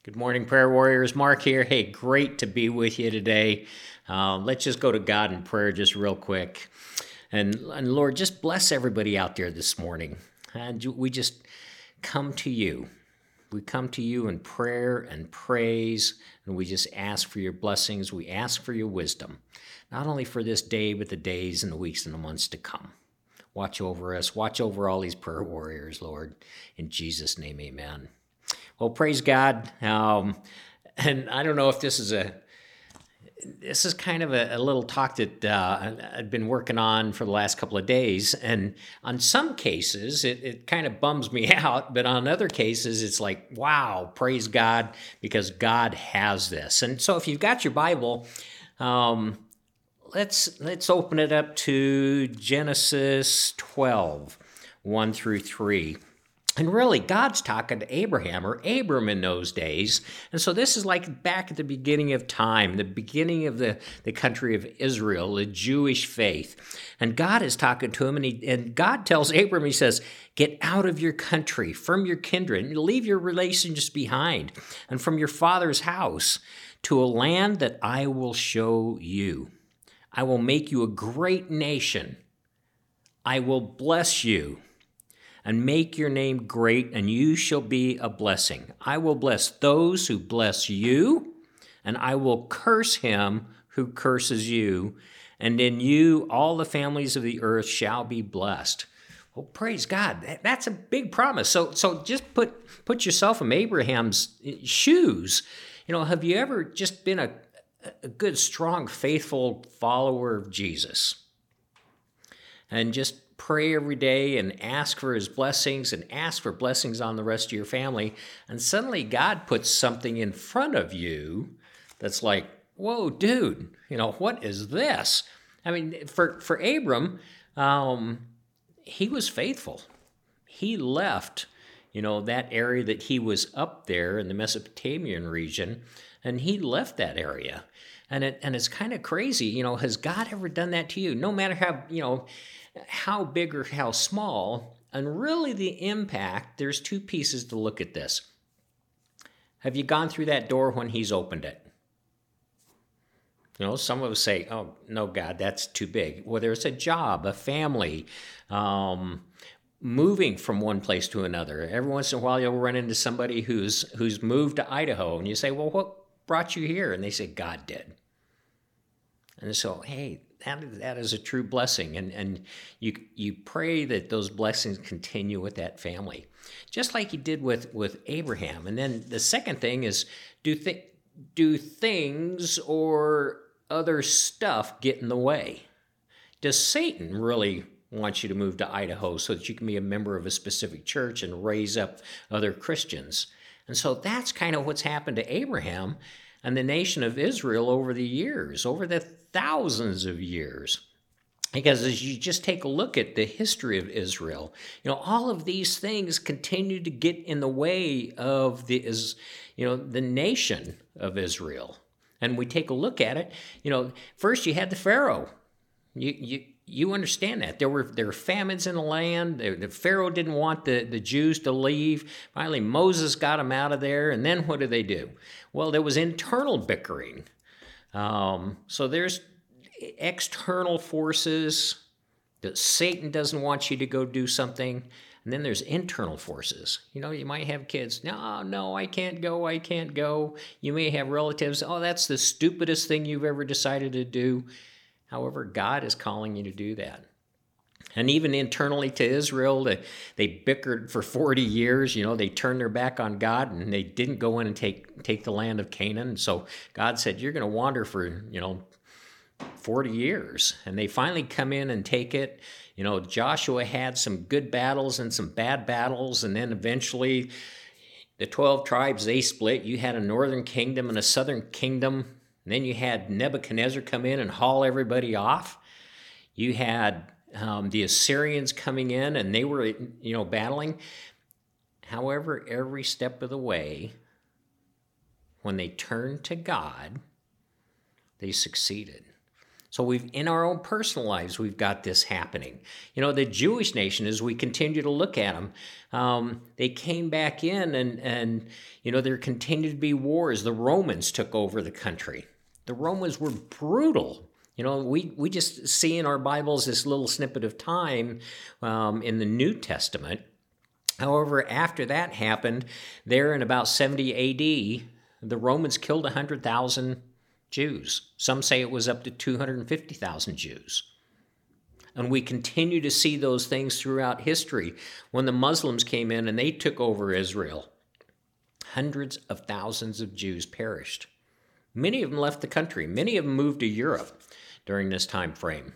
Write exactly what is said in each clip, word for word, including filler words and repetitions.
Good morning, Prayer Warriors. Mark here. Hey, great to be with you today. Uh, let's just go to God in prayer just real quick. And, and Lord, just bless everybody out there this morning. And we just come to you. We come to you in prayer and praise, and we just ask for your blessings. We ask for your wisdom, not only for this day, but the days and the weeks and the months to come. Watch over us. Watch over all these prayer warriors, Lord. In Jesus' name, amen. Well, praise God. Um, and I don't know if this is a, this is kind of a, a little talk that uh, I've been working on for the last couple of days. And on some cases, it, it kind of bums me out. But on other cases, it's like, wow, praise God, because God has this. And so if you've got your Bible, um, let's, let's open it up to Genesis twelve, one through three. And really, God's talking to Abraham, or Abram in those days. And so this is like back at the beginning of time, the beginning of the, the country of Israel, the Jewish faith. And God is talking to him, and, he, and God tells Abram, he says, get out of your country, from your kindred, and leave your relations behind, and from your father's house, to a land that I will show you. I will make you a great nation. I will bless you and make your name great, and you shall be a blessing. I will bless those who bless you, and I will curse him who curses you, and in you all the families of the earth shall be blessed. Well, praise God. That's a big promise. So, so just put, put yourself in Abraham's shoes. You know, have you ever just been a, a good, strong, faithful follower of Jesus? And just pray every day and ask for his blessings and ask for blessings on the rest of your family. And suddenly God puts something in front of you that's like, whoa, dude, you know, what is this? I mean, for, for Abram, um, he was faithful. He left, you know, that area that he was up there in the Mesopotamian region, and he left that area. And it, and it's kind of crazy, you know, has God ever done that to you? No matter how, you know, how big or how small, and really the impact, there's two pieces to look at this. Have you gone through that door when he's opened it? You know, some of us say, oh, no, God, that's too big. Whether it's a job, a family, um, moving from one place to another. Every once in a while, you'll run into somebody who's who's moved to Idaho, and you say, well, what brought you here? And they say, God did. And so, hey, that, that is a true blessing. And, and you you pray that those blessings continue with that family, just like he did with, with Abraham. And then the second thing is, do, th- do things or other stuff get in the way? Does Satan really want you to move to Idaho so that you can be a member of a specific church and raise up other Christians? And so that's kind of what's happened to Abraham and the nation of Israel over the years, over the thousands of years. Because as you just take a look at the history of Israel, you know, all of these things continue to get in the way of the, is, you know, the nation of Israel. And we take a look at it, you know, first you had the Pharaoh. You, you, You understand that. There were there were famines in the land. The, the Pharaoh didn't want the, the Jews to leave. Finally, Moses got them out of there. And then what did they do? Well, there was internal bickering. Um, so there's external forces that Satan doesn't want you to go do something. And then there's internal forces. You know, you might have kids. No, no, I can't go. I can't go. You may have relatives. Oh, that's the stupidest thing you've ever decided to do. However, God is calling you to do that. And even internally to Israel, they, they bickered for forty years. You know, they turned their back on God, and they didn't go in and take, take the land of Canaan. So God said, you're going to wander for, you know, forty years. And they finally come in and take it. You know, Joshua had some good battles and some bad battles. And then eventually the twelve tribes, they split. You had a northern kingdom and a southern kingdom. And then you had Nebuchadnezzar come in and haul everybody off. You had um, the Assyrians coming in, and they were, you know, battling. However, every step of the way, when they turned to God, they succeeded. So we've, in our own personal lives, we've got this happening. You know, the Jewish nation, as we continue to look at them, um, they came back in and, and, you know, there continued to be wars. The Romans took over the country. The Romans were brutal. You know, we, we just see in our Bibles this little snippet of time um, in the New Testament. However, after that happened, there in about seventy A D, the Romans killed one hundred thousand Jews. Some say it was up to two hundred fifty thousand Jews. And we continue to see those things throughout history. When the Muslims came in and they took over Israel, hundreds of thousands of Jews perished. Many of them left the country. Many of them moved to Europe during this time frame.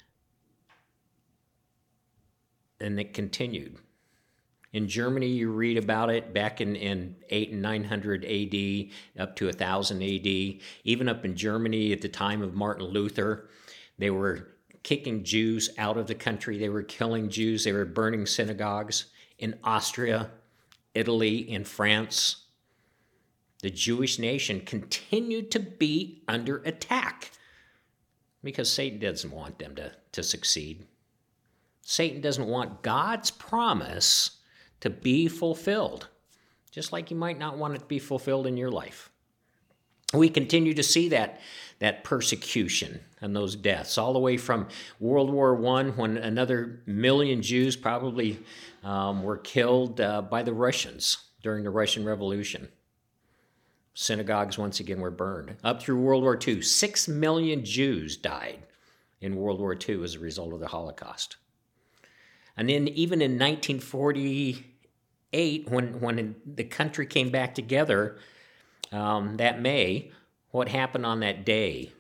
And it continued. In Germany, you read about it back in, in eight and nine hundred A D, up to one thousand A D. Even up in Germany at the time of Martin Luther, they were kicking Jews out of the country. They were killing Jews. They were burning synagogues. In Austria, Italy, in France, the Jewish nation continued to be under attack because Satan doesn't want them to, to succeed. Satan doesn't want God's promise to be fulfilled, just like you might not want it to be fulfilled in your life. We continue to see that, that persecution and those deaths, all the way from World War One, when another million Jews probably um, were killed uh, by the Russians during the Russian Revolution. Synagogues, once again, were burned. Up through World War Two, six million Jews died in World War Two as a result of the Holocaust. And then even in nineteen forty-eight, when, when the country came back together, um, that May, what happened on that day?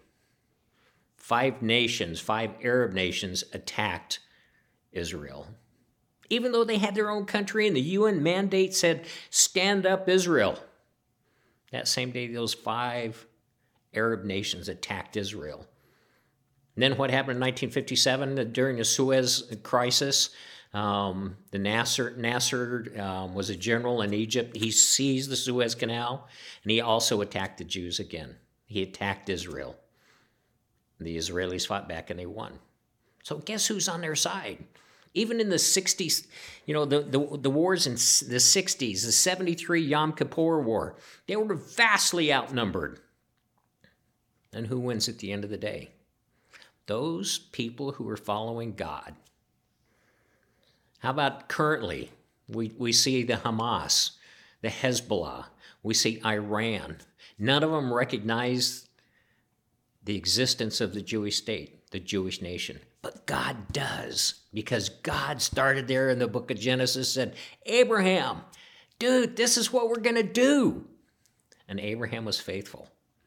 Five nations, five Arab nations attacked Israel. Even though they had their own country and the U N mandate said, stand up Israel. That same day, those five Arab nations attacked Israel. And then what happened in nineteen fifty-seven during the Suez Crisis? Um, the Nasser, Nasser um, was a general in Egypt. He seized the Suez Canal, and he also attacked the Jews again. He attacked Israel. The Israelis fought back, and they won. So guess who's on their side? Even in the sixties, you know, the, the, the wars in the sixties, the seventy-three Yom Kippur War, they were vastly outnumbered. And who wins at the end of the day? Those people who are following God. How about currently? We, we see the Hamas, the Hezbollah, we see Iran. None of them recognize the existence of the Jewish state, the Jewish nation. But God does, because God started there in the book of Genesis, said, Abraham, dude, this is what we're going to do. And Abraham was faithful.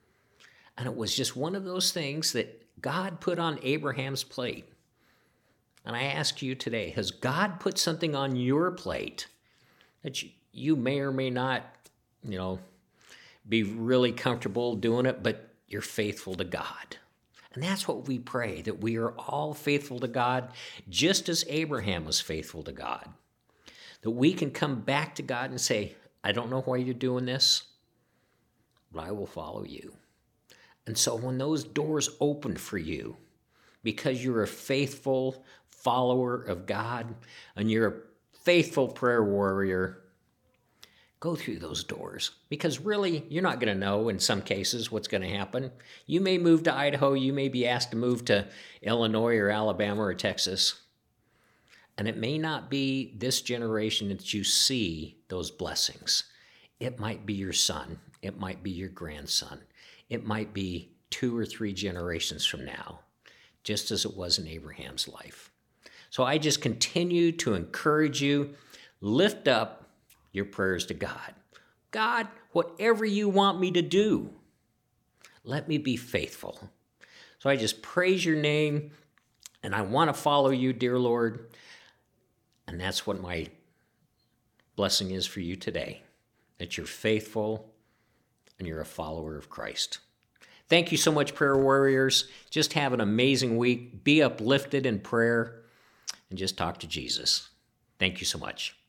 And it was just one of those things that God put on Abraham's plate. And I ask you today, has God put something on your plate that you, you may or may not, you know, be really comfortable doing it, but you're faithful to God? And that's what we pray, that we are all faithful to God, just as Abraham was faithful to God. That we can come back to God and say, I don't know why you're doing this, but I will follow you. And so when those doors open for you, because you're a faithful follower of God and you're a faithful prayer warrior, go through those doors. Because really, you're not going to know in some cases what's going to happen. You may move to Idaho. You may be asked to move to Illinois or Alabama or Texas. And it may not be this generation that you see those blessings. It might be your son. It might be your grandson. It might be two or three generations from now, just as it was in Abraham's life. So I just continue to encourage you, lift up your prayers to God. God, whatever you want me to do, let me be faithful. So I just praise your name, and I want to follow you, dear Lord. And that's what my blessing is for you today, that you're faithful and you're a follower of Christ. Thank you so much, prayer warriors. Just have an amazing week. Be uplifted in prayer and just talk to Jesus. Thank you so much.